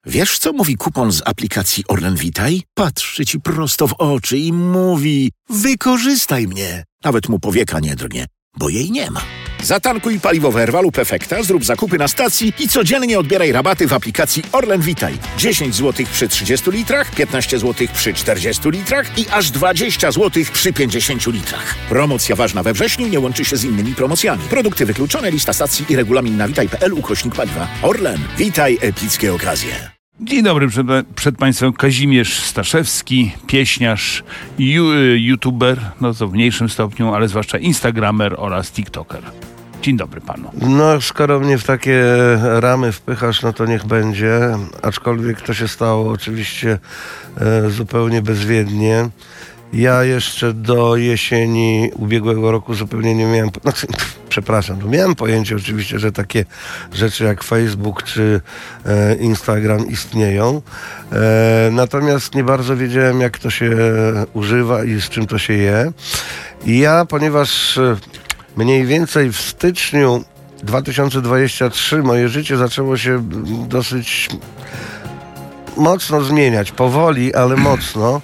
Wiesz, co mówi kupon z aplikacji Orlen Witaj? Patrzy ci prosto w oczy i mówi: wykorzystaj mnie. Nawet mu powieka nie drgnie, bo jej nie ma. Zatankuj paliwo w Erwalu Perfekta, zrób zakupy na stacji i codziennie odbieraj rabaty w aplikacji Orlen Witaj. 10 zł przy 30 litrach, 15 zł przy 40 litrach i aż 20 zł przy 50 litrach. Promocja ważna we wrześniu, nie łączy się z innymi promocjami. Produkty wykluczone, lista stacji i regulamin na witaj.pl/paliwa. Orlen. Witaj epickie okazje. Dzień dobry, przed Państwem Kazimierz Staszewski, pieśniarz, youtuber, no to w mniejszym stopniu, ale zwłaszcza instagramer oraz tiktoker. Dzień dobry panu. No, skoro mnie w takie ramy wpychasz, no to niech będzie, aczkolwiek to się stało oczywiście zupełnie bezwiednie. Ja jeszcze do jesieni ubiegłego roku zupełnie nie miałem, miałem pojęcie oczywiście, że takie rzeczy jak Facebook czy Instagram istnieją, natomiast nie bardzo wiedziałem, jak to się używa i z czym to się je. I ja, ponieważ mniej więcej w styczniu 2023 moje życie zaczęło się dosyć mocno zmieniać, powoli, ale mocno,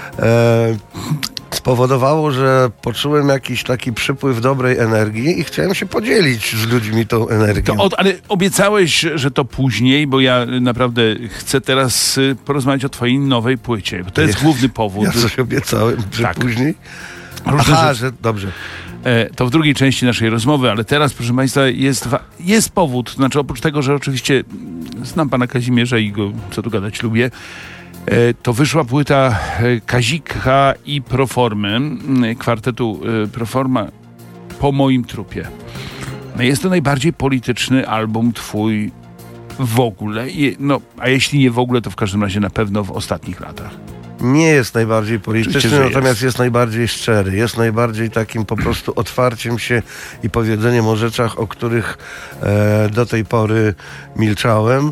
spowodowało, że poczułem jakiś taki przypływ dobrej energii i chciałem się podzielić z ludźmi tą energią. Ale obiecałeś, że to później, bo ja naprawdę chcę teraz porozmawiać o twojej nowej płycie. Bo to jest główny powód. Ja coś obiecałem, że tak. Później? Że dobrze. To w drugiej części naszej rozmowy, ale teraz, proszę Państwa, jest powód. Znaczy, oprócz tego, że oczywiście znam pana Kazimierza i go, co tu gadać, lubię, to wyszła płyta Kazika i Proformy, kwartetu Proforma, Po moim trupie. No jest to najbardziej polityczny album twój w ogóle. A jeśli nie w ogóle, to w każdym razie na pewno w ostatnich latach. Nie jest najbardziej polityczny, oczywiście, natomiast jest najbardziej szczery. Jest najbardziej takim po prostu otwarciem się i powiedzeniem o rzeczach, o których do tej pory milczałem.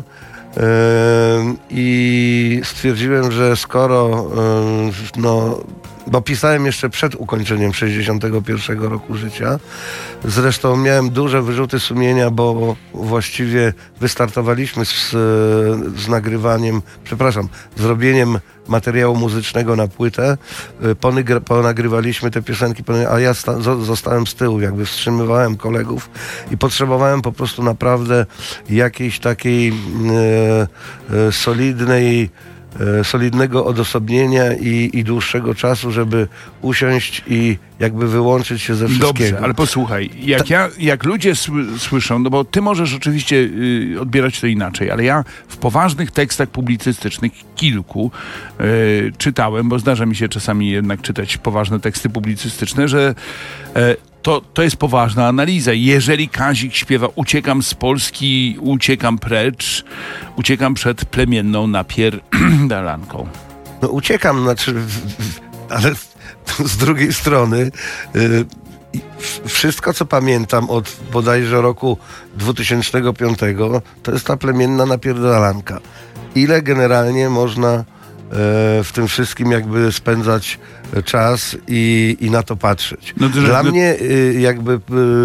I stwierdziłem, że skoro bo pisałem jeszcze przed ukończeniem 61 roku życia. Zresztą miałem duże wyrzuty sumienia, bo właściwie wystartowaliśmy z nagrywaniem, zrobieniem materiału muzycznego na płytę. Ponagrywaliśmy te piosenki, a ja zostałem z tyłu, jakby wstrzymywałem kolegów i potrzebowałem po prostu naprawdę jakiejś takiej solidnego odosobnienia i dłuższego czasu, żeby usiąść i jakby wyłączyć się ze wszystkiego. Dobrze, ale posłuchaj, jak ludzie słyszą, no bo ty możesz oczywiście odbierać to inaczej, ale ja w poważnych tekstach publicystycznych, kilku, czytałem, bo zdarza mi się czasami jednak czytać poważne teksty publicystyczne, że to jest poważna analiza. Jeżeli Kazik śpiewa "Uciekam z Polski, uciekam precz, uciekam przed plemienną napierdalanką". No uciekam, ale z drugiej strony wszystko, co pamiętam od bodajże roku 2005, to jest ta plemienna napierdalanka. Ile generalnie można w tym wszystkim jakby spędzać czas i na to patrzeć. Dla mnie jakby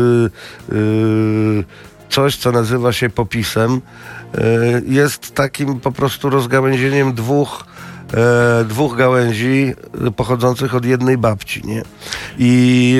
coś, co nazywa się popisem, jest takim po prostu rozgałęzieniem dwóch gałęzi pochodzących od jednej babci, nie? I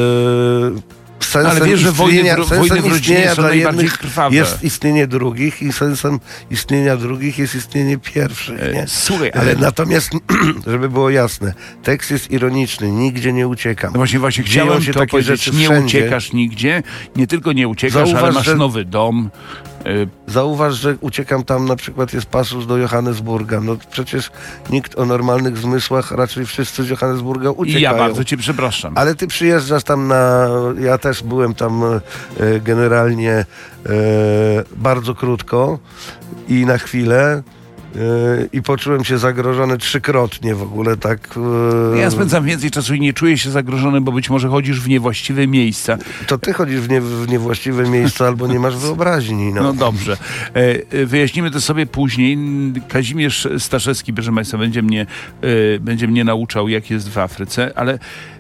ale wiesz, że wojny w rodzinie są najbardziej krwawe. Jest istnienie drugich i sensem istnienia drugich jest istnienie pierwszych. Nie? Słuchaj, ale natomiast, żeby było jasne, tekst jest ironiczny, nigdzie nie uciekam. No właśnie chciałem to powiedzieć, nie uciekasz nigdzie, nie tylko nie uciekasz, ale masz nowy dom. Zauważ, że uciekam tam, na przykład jest pasus do Johannesburga. No przecież nikt o normalnych zmysłach, raczej wszyscy z Johannesburga uciekają. I ja bardzo cię przepraszam. Ale ty przyjeżdżasz tam ja też byłem tam generalnie bardzo krótko i na chwilę. I poczułem się zagrożony trzykrotnie w ogóle, tak. Ja spędzam więcej czasu i nie czuję się zagrożony, bo być może chodzisz w niewłaściwe miejsca. To ty chodzisz w niewłaściwe miejsca albo nie masz wyobraźni. No dobrze. Wyjaśnimy to sobie później. Kazimierz Staszewski, proszę Państwa, będzie mnie nauczał, jak jest w Afryce, ale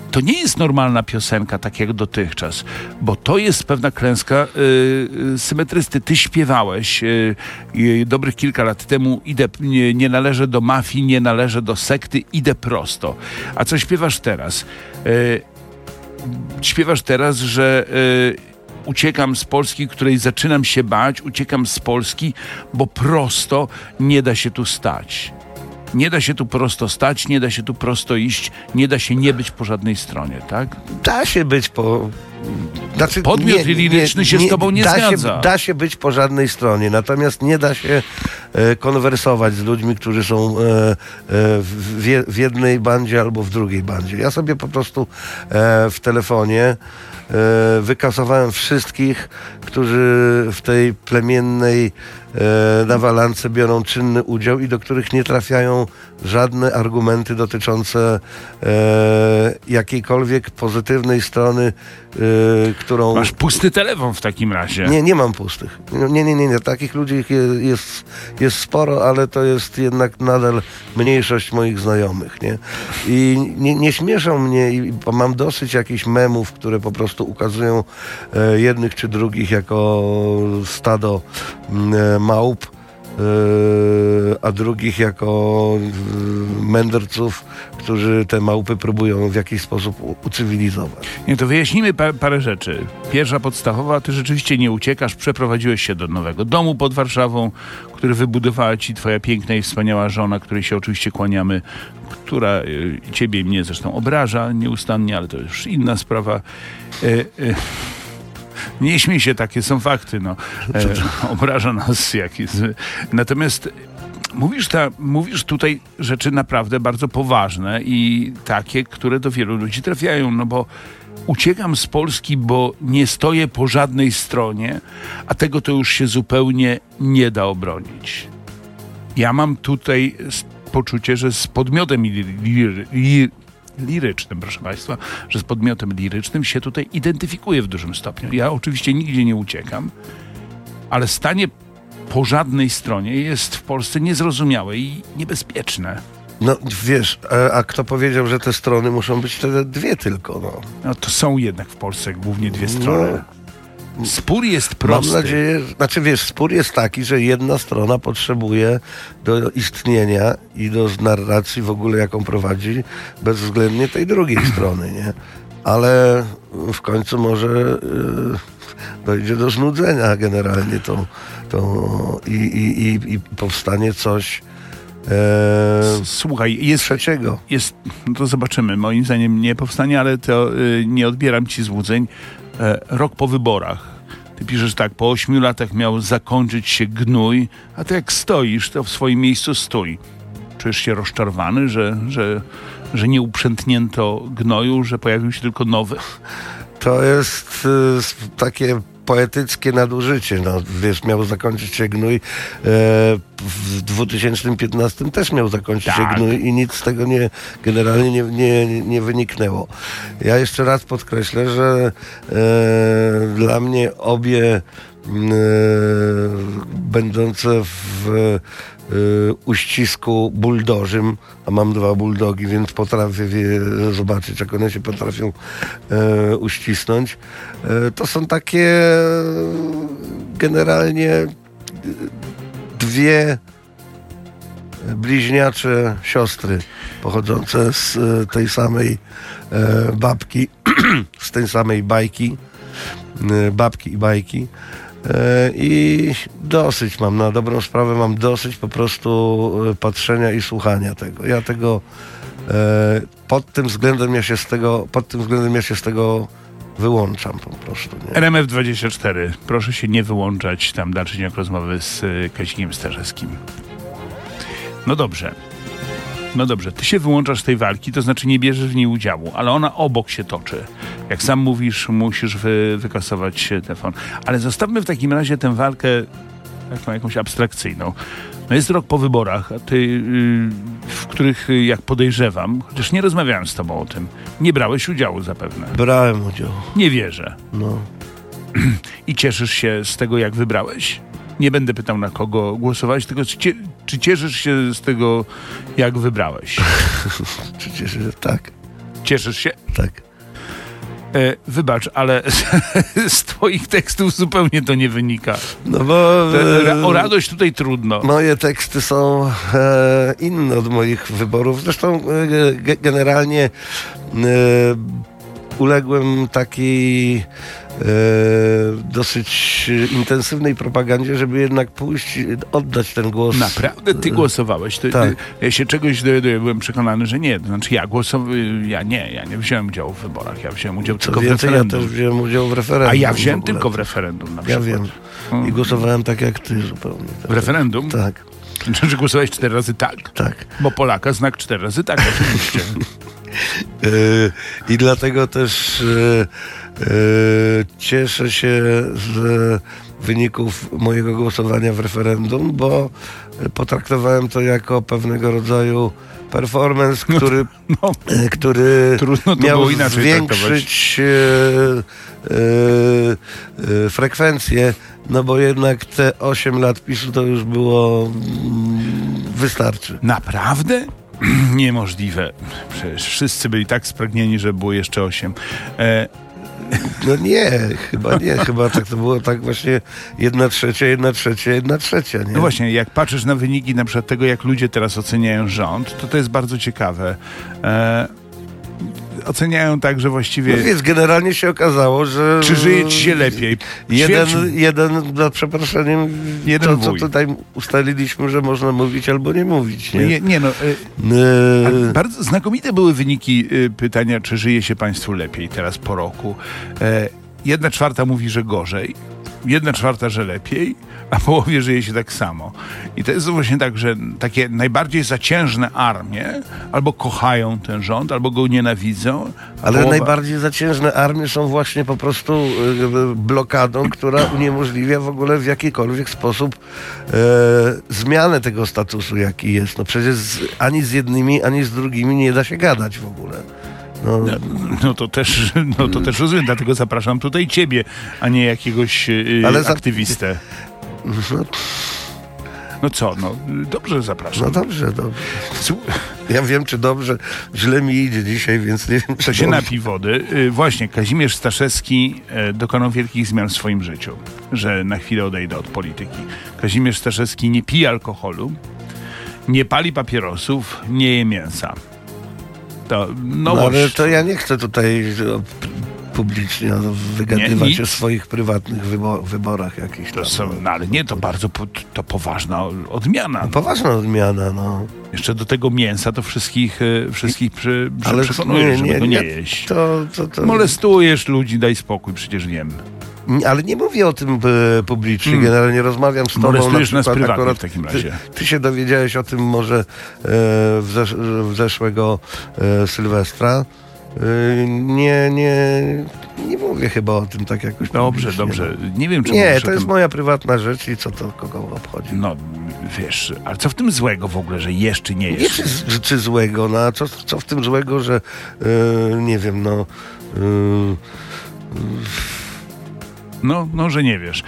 to nie jest normalna piosenka, tak jak dotychczas, bo to jest pewna klęska symetrysty. Ty śpiewałeś dobrych kilka lat temu, nie należę do mafii, nie należę do sekty, idę prosto. A co śpiewasz teraz? Śpiewasz teraz, że uciekam z Polski, której zaczynam się bać, uciekam z Polski, bo prosto nie da się tu stać. Nie da się tu prosto stać, nie da się tu prosto iść, nie da się nie być po żadnej stronie, tak? Da się być po... Znaczy, podmiot liryczny się z tobą nie zgadza. Da się być po żadnej stronie, natomiast nie da się konwersować z ludźmi, którzy są w jednej bandzie albo w drugiej bandzie. Ja sobie po prostu w telefonie wykasowałem wszystkich, którzy w tej plemiennej nawalance biorą czynny udział i do których nie trafiają żadne argumenty dotyczące jakiejkolwiek pozytywnej strony, którą... Masz pusty telefon w takim razie. Nie mam pustych. Nie. Takich ludzi jest sporo, ale to jest jednak nadal mniejszość moich znajomych, nie? I nie śmieszą mnie i mam dosyć jakichś memów, które po prostu ukazują jednych czy drugich jako stado małp, a drugich jako mędrców, którzy te małpy próbują w jakiś sposób ucywilizować. Nie, to wyjaśnijmy parę rzeczy. Pierwsza podstawowa, ty rzeczywiście nie uciekasz, przeprowadziłeś się do nowego domu pod Warszawą, który wybudowała ci twoja piękna i wspaniała żona, której się oczywiście kłaniamy, która ciebie i mnie zresztą obraża nieustannie, ale to już inna sprawa. Nie śmiej się, takie są fakty, no. Obraża nas jakiś. Natomiast mówisz tutaj rzeczy naprawdę bardzo poważne i takie, które do wielu ludzi trafiają, no bo uciekam z Polski, bo nie stoję po żadnej stronie, a tego to już się zupełnie nie da obronić. Ja mam tutaj poczucie, że z podmiotem lirycznym, proszę Państwa, że z podmiotem lirycznym się tutaj identyfikuję w dużym stopniu. Ja oczywiście nigdzie nie uciekam, ale stanie po żadnej stronie jest w Polsce niezrozumiałe i niebezpieczne. No wiesz, a kto powiedział, że te strony muszą być te dwie tylko, no? No to są jednak w Polsce głównie dwie strony. Spór jest prosty. Mam nadzieję, spór jest taki, że jedna strona potrzebuje do istnienia i do narracji w ogóle, jaką prowadzi, bezwzględnie tej drugiej strony, nie? Ale w końcu może dojdzie do znudzenia generalnie i powstanie coś słuchaj, jest trzeciego. No to zobaczymy. Moim zdaniem nie powstanie, ale to nie odbieram ci złudzeń. Rok po wyborach. Ty piszesz tak, po 8 latach miał zakończyć się gnój, a ty jak stoisz, to w swoim miejscu stój. Czujesz się rozczarowany, że nie uprzętnięto gnoju, że pojawił się tylko nowy? To jest takie poetyckie nadużycie. No, wiesz, miał zakończyć się gnój. W 2015 też miał zakończyć się gnój i nic z tego generalnie nie wyniknęło. Ja jeszcze raz podkreślę, że dla mnie obie będące w uścisku buldożym, a mam 2 buldogi, więc potrafię zobaczyć, jak one się potrafią uścisnąć. To są takie generalnie 2 bliźniacze siostry pochodzące z tej samej babki, z tej samej bajki, babki i bajki. I dosyć mam, na dobrą sprawę mam dosyć po prostu patrzenia i słuchania tego. Ja tego pod tym względem ja się z tego wyłączam po prostu. Nie? RMF24, proszę się nie wyłączać tam dalszy ciąg rozmowy z Kazimierzem Starzewskim. No dobrze, ty się wyłączasz z tej walki, to znaczy nie bierzesz w niej udziału, ale ona obok się toczy. Jak sam mówisz, musisz wykasować telefon. Ale zostawmy w takim razie tę walkę taką jakąś abstrakcyjną. No jest rok po wyborach, a ty, w których, jak podejrzewam, chociaż nie rozmawiałem z tobą o tym, nie brałeś udziału zapewne. Brałem udział. Nie wierzę. No. I cieszysz się z tego, jak wybrałeś? Nie będę pytał, na kogo głosowałeś, tylko czy cieszysz się z tego, jak wybrałeś? Przecież tak. Cieszysz się? Tak. Wybacz, ale z twoich tekstów zupełnie to nie wynika. No bo O radość tutaj trudno. moje teksty są inne od moich wyborów. Zresztą generalnie uległem takiej dosyć intensywnej propagandzie, żeby jednak pójść, oddać ten głos. Naprawdę ty głosowałeś? Tak. Ja się czegoś dowiaduję, byłem przekonany, że nie. To znaczy ja nie wziąłem udziału w wyborach. Ja wziąłem udział tylko w referendum. Ja też wziąłem udział w referendum. A ja wziąłem tylko w referendum na przykład. Ja wiem. I głosowałem tak jak ty zupełnie. W referendum? Tak. Czy głosowałeś 4 razy tak? Tak. Bo Polaka znak 4 razy tak oczywiście. I dlatego też cieszę się z wyników mojego głosowania w referendum, bo potraktowałem to jako pewnego rodzaju performance, który Trudno to miał było inaczej zwiększyć frekwencję, no bo jednak te 8 lat PiS-u to już było wystarczy. Naprawdę? Niemożliwe. Przecież wszyscy byli tak spragnieni, że było jeszcze 8. No nie, chyba tak to było tak właśnie 1/3, 1/3, 1/3, nie? No właśnie, jak patrzysz na wyniki na przykład tego, jak ludzie teraz oceniają rząd, to jest bardzo ciekawe. Oceniają tak, że właściwie... No więc generalnie się okazało, że... Czy żyje ci się lepiej? Jeden za przeproszeniem, jeden co tutaj ustaliliśmy, że można mówić albo nie mówić, nie? Bardzo znakomite były wyniki pytania, czy żyje się państwu lepiej teraz po roku. 1/4 mówi, że gorzej, 1/4, że lepiej, a połowie żyje się tak samo. I to jest właśnie tak, że takie najbardziej zaciężne armie albo kochają ten rząd, albo go nienawidzą. Ale najbardziej zaciężne armie są właśnie po prostu blokadą, która uniemożliwia w ogóle w jakikolwiek sposób zmianę tego statusu, jaki jest. No przecież ani z jednymi, ani z drugimi nie da się gadać w ogóle. No to też rozumiem, dlatego zapraszam tutaj ciebie, a nie jakiegoś aktywistę. No co, dobrze zapraszam. No dobrze. Ja wiem, czy dobrze, źle mi idzie dzisiaj, więc nie wiem, czy to się napij wody. Właśnie, Kazimierz Staszewski dokonał wielkich zmian w swoim życiu, że na chwilę odejdę od polityki. Kazimierz Staszewski nie pije alkoholu, nie pali papierosów, nie je mięsa. Ale to ja nie chcę tutaj publicznie wygadywać o swoich prywatnych wyborach jakichś tam. Ale nie, to bardzo poważna odmiana. Poważna odmiana, no. Jeszcze do tego mięsa to wszystkich przekonujesz, żeby go nie jeść. To... Molestujesz ludzi, daj spokój, przecież wiem. Ale nie mówię o tym publicznie. Generalnie rozmawiam z tobą. Molestujesz nas prywatnie w takim razie. Ty się dowiedziałeś o tym może w zeszłego Sylwestra. Nie mówię chyba o tym tak jakoś. Dobrze. Nie wiem, czy nie, to jest moja prywatna rzecz i co to kogo obchodzi. No, wiesz, ale co w tym złego w ogóle, że jesz czy nie jesz? Nie, czy złego, no a co w tym złego, że nie wiem, że nie wiesz.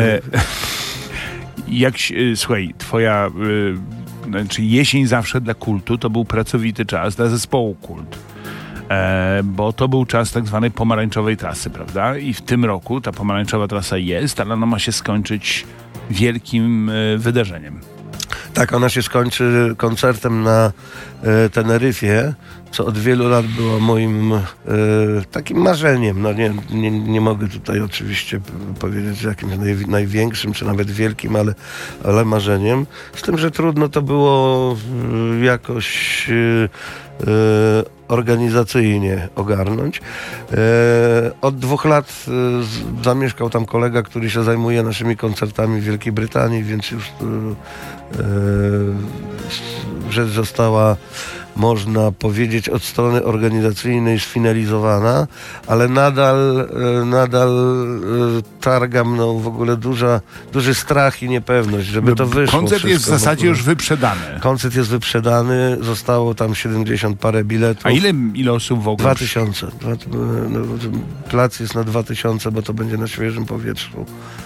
Słuchaj, twoja jesień zawsze dla kultu to był pracowity czas dla zespołu Kult. Bo to był czas tak zwanej pomarańczowej trasy, prawda? I w tym roku ta pomarańczowa trasa jest, ale ona ma się skończyć wielkim wydarzeniem. Tak, ona się skończy koncertem na Teneryfie, co od wielu lat było moim takim marzeniem. No nie mogę tutaj oczywiście powiedzieć, że jakimś największym, czy nawet wielkim, ale marzeniem. Z tym, że trudno to było jakoś organizacyjnie ogarnąć. Od 2 lat zamieszkał tam kolega, który się zajmuje naszymi koncertami w Wielkiej Brytanii, więc już rzecz została, można powiedzieć, od strony organizacyjnej sfinalizowana, ale nadal targa mną w ogóle duży strach i niepewność, żeby to wyszło. Koncert jest w zasadzie już wyprzedany. Koncert jest wyprzedany, zostało tam 70 parę biletów. A ile osób w ogóle? 2000. Plac jest na 2000, bo to będzie na świeżym powietrzu.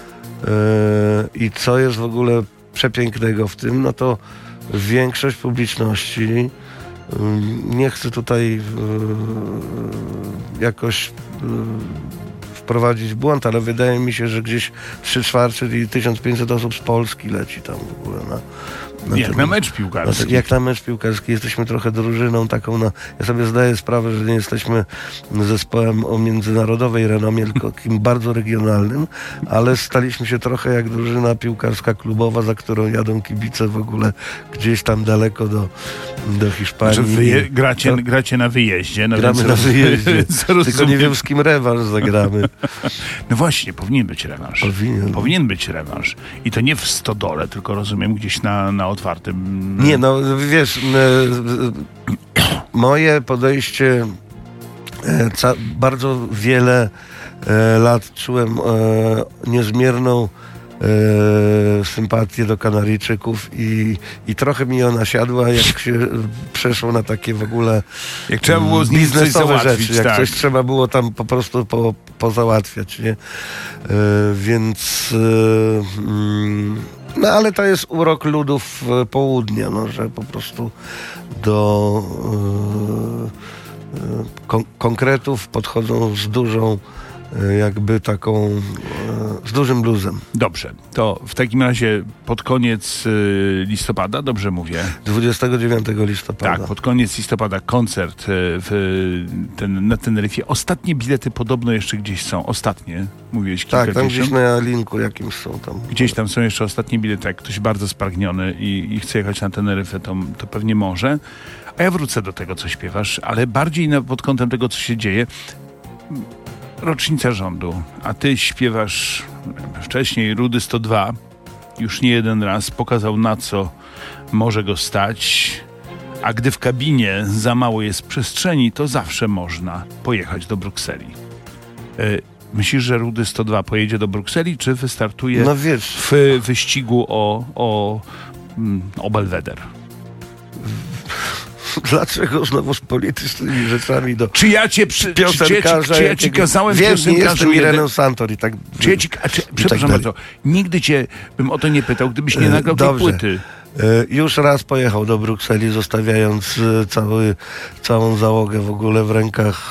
I co jest w ogóle przepięknego w tym, no to większość publiczności nie chcę tutaj jakoś wprowadzić w błąd, ale wydaje mi się, że gdzieś 3/4, czyli 1500 osób z Polski leci tam w ogóle na mecz piłkarski. Jak na mecz piłkarski. Jesteśmy trochę drużyną taką, ja sobie zdaję sprawę, że nie jesteśmy zespołem o międzynarodowej renomie, tylko takim bardzo regionalnym, ale staliśmy się trochę jak drużyna piłkarska klubowa, za którą jadą kibice w ogóle gdzieś tam daleko do Hiszpanii. Gracie na wyjeździe. Gramy na wyjeździe. Tylko nie wiem, z kim rewanż zagramy. No właśnie, powinien być rewanż. Powinien być rewanż. I to nie w Stodole, tylko rozumiem gdzieś na otwartym... Nie, no wiesz, moje podejście bardzo wiele lat czułem niezmierną sympatię do Kanaryjczyków i trochę mi ona siadła, jak się przeszło na takie w ogóle jak trzeba było z biznesowe rzeczy, jak tak. coś trzeba było tam po prostu pozałatwiać, nie? Więc no ale to jest urok ludów południa, no, że po prostu do konkretów podchodzą z dużą jakby taką, z dużym luzem. Dobrze, to w takim razie pod koniec listopada, dobrze mówię? 29 listopada. Tak, pod koniec listopada koncert na Teneryfie. Ostatnie bilety podobno jeszcze gdzieś są. Ostatnie, mówiłeś kilkadziesiąt. Tak, tam gdzieś na linku jakimś są tam. Gdzieś tam są jeszcze ostatnie bilety. Jak ktoś bardzo spragniony i chce jechać na Teneryfę, to pewnie może. A ja wrócę do tego, co śpiewasz, ale bardziej pod kątem tego, co się dzieje. Rocznica rządu, a ty śpiewasz wcześniej Rudy 102, już nie jeden raz pokazał, na co może go stać, a gdy w kabinie za mało jest przestrzeni, to zawsze można pojechać do Brukseli. Myślisz, że Rudy 102 pojedzie do Brukseli, czy wystartuje w wyścigu o Belweder? Dlaczego znowu z politycznymi rzeczami do Czy ja ci kazałem piosenkarzu... Nie jestem Ireną Santor i tak... Przepraszam bardzo, nigdy cię bym o to nie pytał, gdybyś nie nagrał tej płyty. Już raz pojechał do Brukseli, zostawiając całą załogę w ogóle w rękach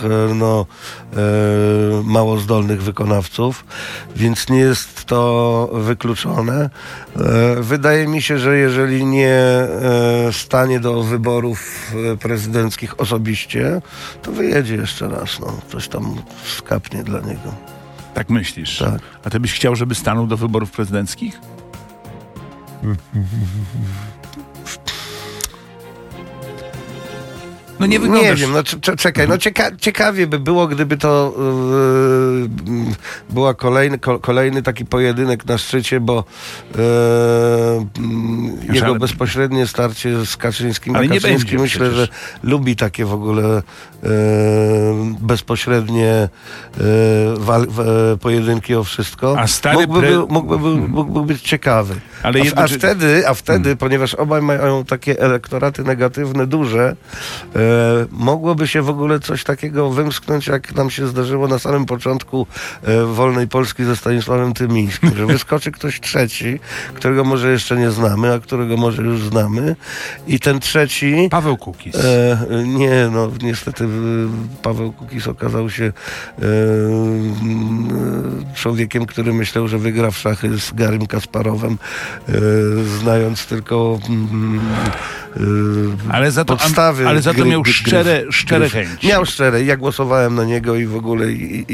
mało zdolnych wykonawców, więc nie jest to wykluczone. Wydaje mi się, że jeżeli nie stanie do wyborów prezydenckich osobiście, to wyjedzie jeszcze raz. Coś tam skapnie dla niego. Tak myślisz? Tak. A ty byś chciał, żeby stanął do wyborów prezydenckich? No nie wyglądasz... Nie wiem, czekaj, ciekawie by było, gdyby to była kolejny taki pojedynek na szczycie, bo jego bezpośrednie starcie z Kaczyńskim, ale a Kaczyński myślę, że lubi takie w ogóle bezpośrednie pojedynki o wszystko. A stary mógłby być ciekawy. Ale a wtedy, ponieważ obaj mają takie elektoraty negatywne duże, mogłoby się w ogóle coś takiego wymsknąć, jak nam się zdarzyło na samym początku Wolnej Polski ze Stanisławem Tymińskim, że wyskoczy ktoś trzeci, którego może jeszcze nie znamy, a którego może już znamy, i ten trzeci... Paweł Kukiz. Nie, niestety Paweł Kukiz okazał się człowiekiem, który myślał, że wygra w szachy z Garym Kasparowem, znając tylko podstawy. Ale za to miał szczere chęci. Miał szczere. Ja głosowałem na niego i w ogóle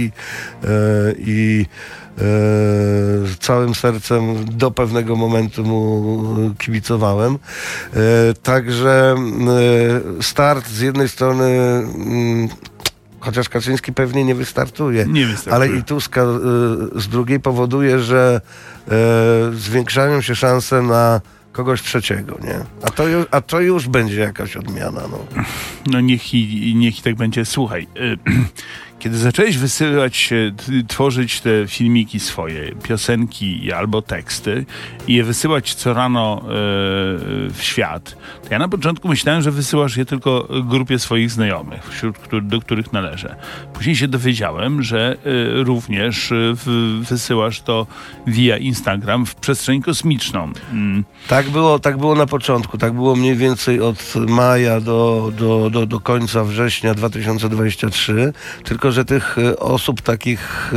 całym sercem do pewnego momentu mu kibicowałem. Także start z jednej strony, chociaż Kaczyński pewnie nie wystartuje, ale i Tuska z drugiej powoduje, że zwiększają się szanse na kogoś trzeciego, nie? A to już będzie jakaś odmiana, No niech i tak będzie. Słuchaj, Kiedy zacząłeś wysyłać, tworzyć te filmiki swoje, piosenki albo teksty i je wysyłać co rano w świat, to ja na początku myślałem, że wysyłasz je tylko grupie swoich znajomych, do których należę. Później się dowiedziałem, że również wysyłasz to via Instagram w przestrzeń kosmiczną. Tak było na początku. Tak było mniej więcej od maja do końca września 2023. Tylko że tych osób takich,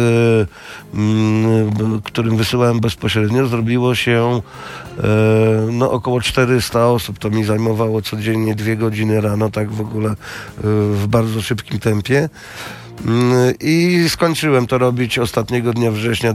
którym wysyłałem bezpośrednio, zrobiło się około 400 osób. To mi zajmowało codziennie 2 godziny rano, tak w ogóle w bardzo szybkim tempie. I skończyłem to robić ostatniego dnia września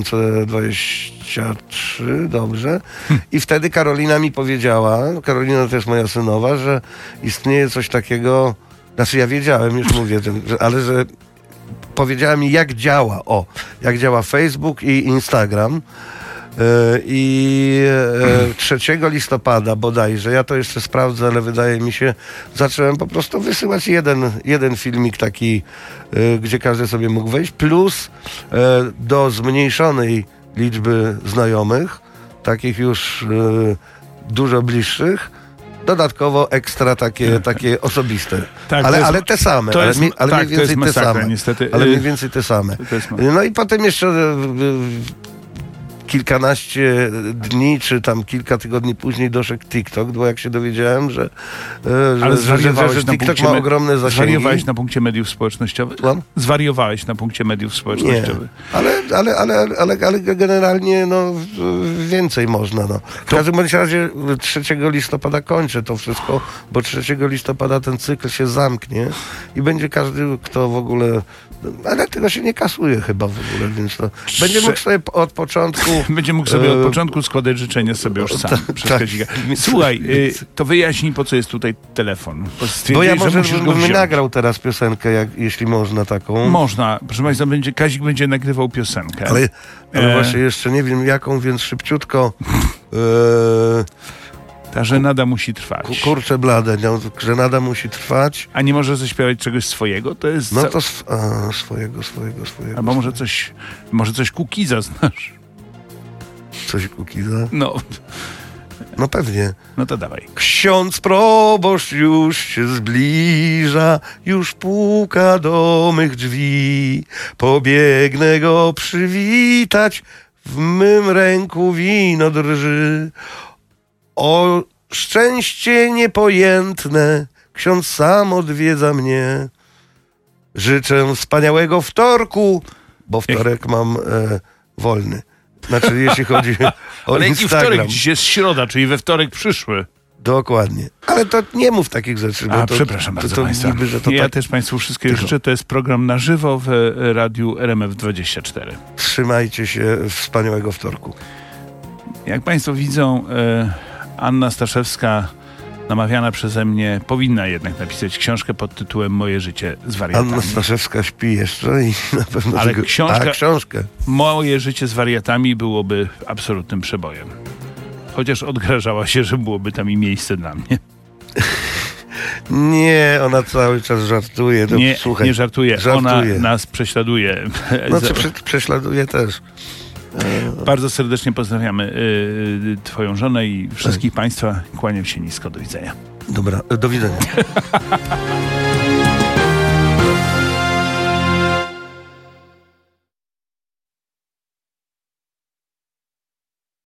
2023, dobrze. I wtedy Karolina mi powiedziała, Karolina to jest moja synowa, że istnieje coś takiego, znaczy ja wiedziałem, już mówię, ale że powiedziała mi, jak działa Facebook i Instagram. I 3 listopada bodajże, ja to jeszcze sprawdzę, ale wydaje mi się, zacząłem po prostu wysyłać jeden filmik taki, gdzie każdy sobie mógł wejść, plus do zmniejszonej liczby znajomych, takich już dużo bliższych, dodatkowo ekstra takie osobiste. Tak, ale te same. Ale mniej więcej te same. Niestety. Ale mniej więcej te same. No i potem jeszcze kilkanaście dni, czy tam kilka tygodni później doszedł TikTok, bo jak się dowiedziałem, że TikTok ma ogromne zasięgi. Zwariowałeś na punkcie mediów społecznościowych? Zwariowałeś na punkcie mediów społecznościowych? Nie, ale generalnie więcej można. W każdym bądź razie 3 listopada kończę to wszystko, bo 3 listopada ten cykl się zamknie i będzie każdy, kto w ogóle... Ale tego się nie kasuje chyba w ogóle, więc to będzie mógł sobie od początku... Będzie mógł sobie od początku składać życzenia sobie już sam. Słuchaj, to wyjaśnij, po co jest tutaj telefon. Bo ja może bym nagrał teraz piosenkę, jeśli można taką. Można. Proszę Państwa, Kazik będzie nagrywał piosenkę. Ale właśnie jeszcze nie wiem jaką, więc szybciutko... Ta żenada musi trwać. Kurczę blade, żenada musi trwać. A nie może zaśpiewać czegoś swojego? To jest... No to swojego. Albo może coś Kukiza znasz? Coś Kukiza? No pewnie. No to dawaj. Ksiądz proboszcz już się zbliża, już puka do mych drzwi. Pobiegnę go przywitać, w mym ręku wino drży. O szczęście niepojętne, ksiądz sam odwiedza mnie. Życzę wspaniałego wtorku, bo wtorek mam wolny. Znaczy, jeśli chodzi o ale Instagram. Ale wtorek, dziś jest środa, czyli we wtorek przyszły. Dokładnie. Ale to nie mów takich rzeczy. Bo przepraszam bardzo Państwa. Ja też Państwu wszystkiego życzę. To jest program na żywo w radiu RMF24. Trzymajcie się, wspaniałego wtorku. Jak Państwo widzą, Anna Staszewska, namawiana przeze mnie, powinna jednak napisać książkę pod tytułem Moje życie z wariatami. Anna Staszewska śpi jeszcze i na pewno... Ale książkę. Moje życie z wariatami byłoby absolutnym przebojem. Chociaż odgrażała się, że byłoby tam i miejsce dla mnie. Nie, ona cały czas żartuje. Nie żartuje. Ona nas prześladuje. Prześladuje też. Bardzo serdecznie pozdrawiamy Twoją żonę i wszystkich Państwa. Kłaniam się nisko. Do widzenia. Dobra, do widzenia.